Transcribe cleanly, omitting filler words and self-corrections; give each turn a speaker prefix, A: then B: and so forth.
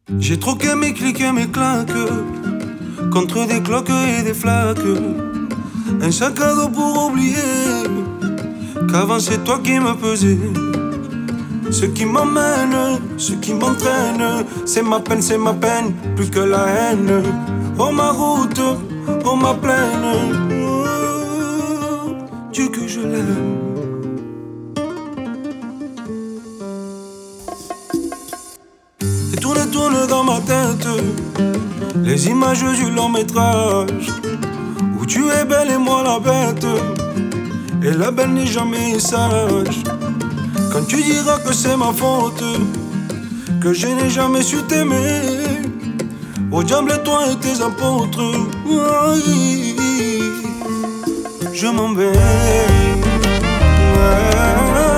A: J'ai troqué mes clics et mes claques contre des cloques et des flaques. Un sac à dos pour oublier qu'avant c'est toi qui me pesais. Ce qui m'emmène, ce qui m'entraîne, c'est ma peine, plus que la haine. Oh ma route, oh ma plaine, oh, Dieu que je l'aime. Et tourne dans ma tête les images du long métrage où tu es belle et moi la bête. Et la belle n'est jamais sage. Quand tu diras que c'est ma faute, que je n'ai jamais su t'aimer, au diable toi et tes apôtres. Je m'en vais.